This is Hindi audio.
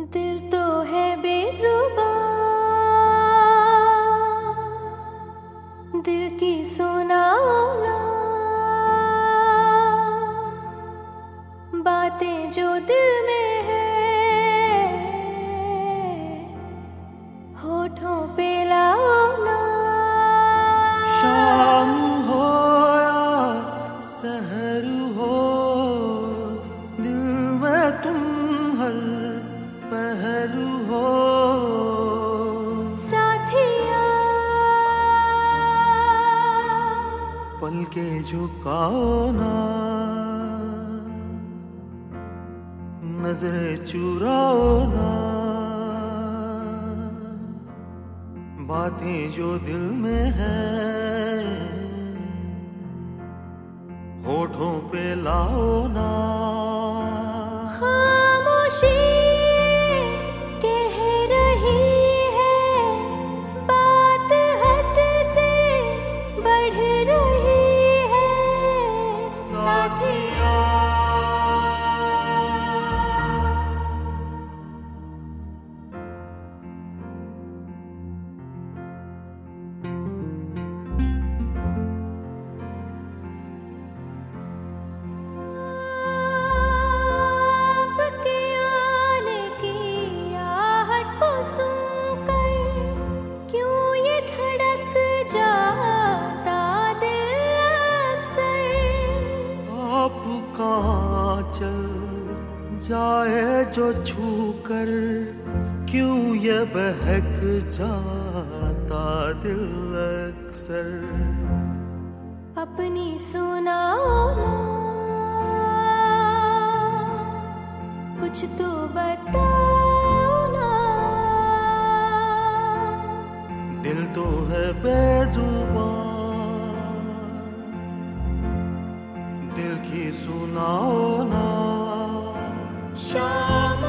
दिल तो है बेजुबान, दिल की सुनाओ ना बातें जो दिल में है, होठों पे लाओ ना। शाम हो या सहर हो, दिल में तुम हर पहर हो। साथिया पल के झुकाओ ना, नजरें चुराओ ना, बातें जो दिल में है, होठों पे लाओ ना। खामोशी कह रही है, बात हद से बढ़ रही है। साथिया चल जाए जो छू कर, क्यों ये बहक जाता दिल अक्सर। अपनी सुनाओ ना, कुछ तो बताओ ना। दिल तो है बेजुबान, दिल की सुनाओ ना। शाम